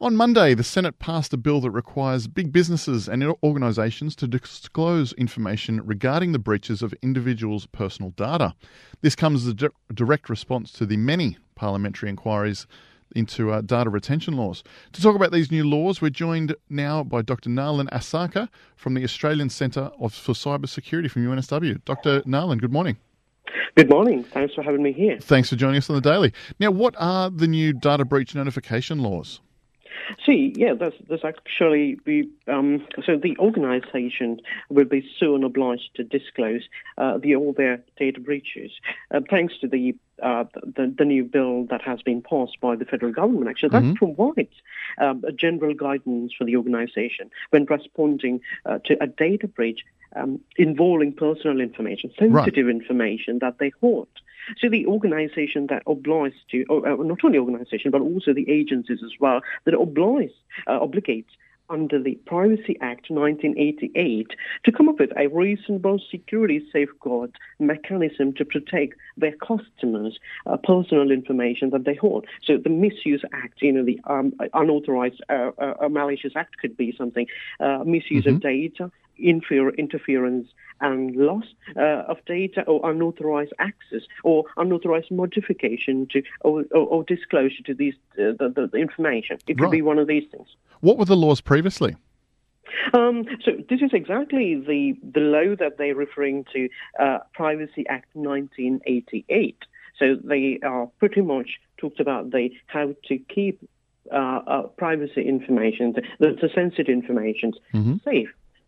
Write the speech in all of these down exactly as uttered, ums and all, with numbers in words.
On Monday, the Senate passed a bill that requires big businesses and organisations to disclose information regarding the breaches of individuals' personal data. This comes as a di- direct response to the many parliamentary inquiries into uh, data retention laws. To talk about these new laws, we're joined now by Doctor Nalan Asaka from the Australian Centre for Cyber Security from U N S W. Doctor Nalan, good morning. Good morning. Thanks for having me here. Thanks for joining us on the Daily. Now, what are the new data breach notification laws? See, yeah, there's, there's actually the um, so the organisation will be soon obliged to disclose uh, the all their data breaches, uh, thanks to the, uh, the the new bill that has been passed by the federal government. Actually, that mm-hmm. provides um, a general guidance for the organisation when responding uh, to a data breach um, involving personal information, sensitive right. information that they hold. So the organisation that obliges to, or, uh, not only organisation, but also the agencies as well, that obliges, uh, obligates under the Privacy Act nineteen eighty-eight to come up with a reasonable security safeguard mechanism to protect their customers' uh, personal information that they hold. So the Misuse Act, you know, the um, unauthorised uh, uh, malicious act could be something, uh, misuse mm-hmm. of data, Infer- interference and loss uh, of data, or unauthorized access, or unauthorized modification to, or, or, or disclosure to these uh, the, the, the information. It could right. be one of these things. What were the laws previously? Um, so this is exactly the the law that they're referring to, uh, Privacy Act nineteen eighty-eight. So they are pretty much talked about the how to keep uh, uh, privacy information, the, the sensitive information, mm-hmm. safe.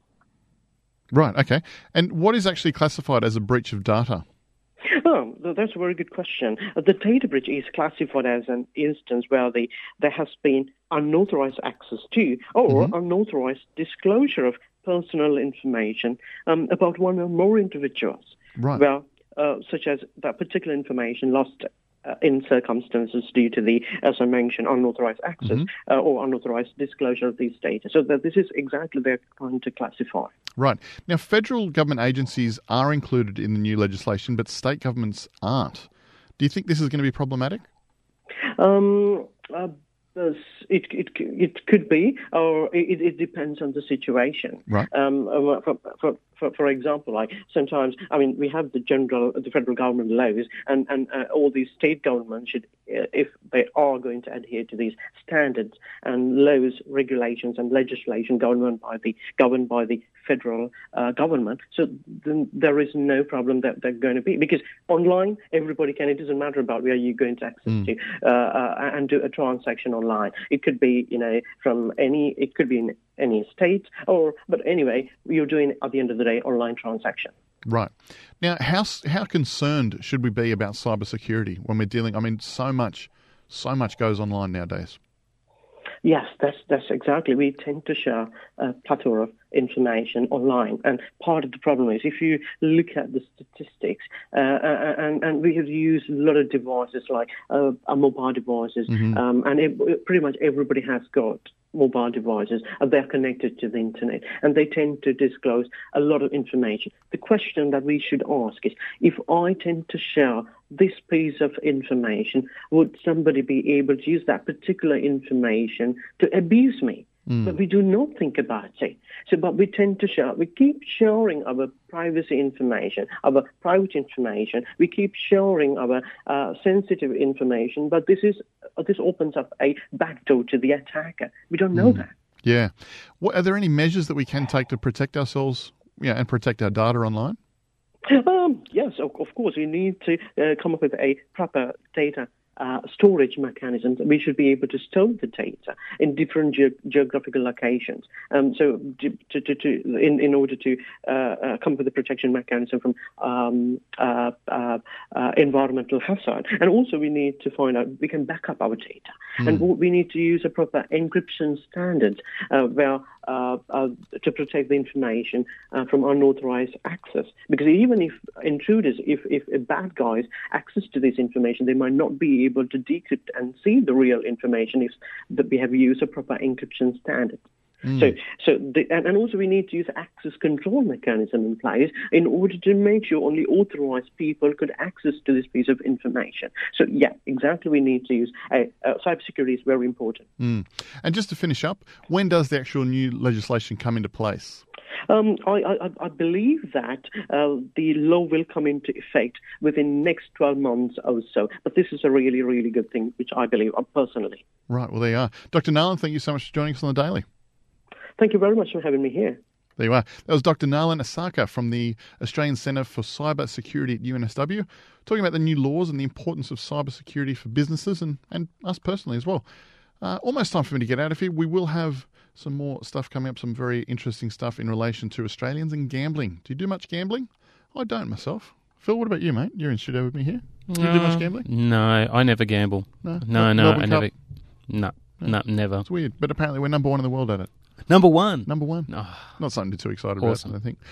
Right, okay. And what is actually classified as a breach of data? Oh, that's a very good question. The data breach is classified as an instance where the, there has been unauthorized access to or mm-hmm. unauthorized disclosure of personal information um, about one or more individuals. Right. Well, uh, such as that particular information lost Uh, in circumstances due to the, as I mentioned, unauthorized access mm-hmm. uh, or unauthorized disclosure of these data. So that this is exactly they're trying to classify. Right. Now, federal government agencies are included in the new legislation, but state governments aren't. Do you think this is going to be problematic? Um, uh, It, it it could be, or it, it depends on the situation. Right. Um, for, for, for, for example, like sometimes, I mean, we have the general, the federal government laws, and and uh, all these state governments should, uh, if they are going to adhere to these standards and laws, regulations, and legislation governed by the governed by the federal uh, government. So then there is no problem that they're going to be, because online everybody can. It doesn't matter about where you're going to access mm. to uh, uh, and do a transaction online. It could be, you know, from any. It could be in any state, or but anyway, you're doing at the end of the day online transaction. Right. Now, how how concerned should we be about cybersecurity when we're dealing? I mean, so much, so much goes online nowadays. Yes, that's that's exactly. We tend to share a plethora of information online, and part of the problem is if you look at the statistics, uh, and and we have used a lot of devices like uh, mobile devices, mm-hmm. um, and it, pretty much everybody has got mobile devices, and they're connected to the internet, and they tend to disclose a lot of information. The question that we should ask is, if I tend to share this piece of information, would somebody be able to use that particular information to abuse me? Mm. But we do not think about it. So, but we tend to share, we keep sharing our privacy information, our private information. We keep sharing our uh, sensitive information, but this is uh, this opens up a backdoor to the attacker. We don't know mm. that. Yeah. What, are there any measures that we can take to protect ourselves, yeah, and protect our data online? Um, yes, of, of course. We need to uh, come up with a proper data Uh, storage mechanisms. We should be able to store the data in different ge- geographical locations. Um, so, to, to, to, in, in order to uh, uh, come up with a protection mechanism from um, uh, uh, uh, environmental hazard, and also we need to find out we can back up our data, mm. and we need to use a proper encryption standard uh, where uh, uh, to protect the information uh, from unauthorized access. Because even if intruders, if if bad guys access to this information, they might not be able to decrypt and see the real information if that we have used a proper encryption standard. Mm. So, so the, and, and also we need to use access control mechanism in place in order to make sure only authorized people could access to this piece of information. So, yeah, exactly. We need to use uh, uh, cybersecurity is very important. Mm. And just to finish up, when does the actual new legislation come into place? Um, I, I, I believe that uh, the law will come into effect within the next twelve months or so. But this is a really, really good thing, which I believe uh, personally. Right. Well, there you are. Doctor Nalan, thank you so much for joining us on The Daily. Thank you very much for having me here. There you are. That was Doctor Nalan Asaka from the Australian Centre for Cyber Security at U N S W, talking about the new laws and the importance of cyber security for businesses and, and us personally as well. Uh, almost time for me to get out of here. We will have some more stuff coming up, some very interesting stuff in relation to Australians and gambling. Do you do much gambling? I don't myself. Phil, what about you, mate? You're in studio with me here. Do you uh, do much gambling? No, I never gamble. No, no, no, Melbourne I Cup? never. No, no, never. It's weird, but apparently we're number one in the world at it. Number one. Number one. Oh, Not something to be too excited awesome. about, I think.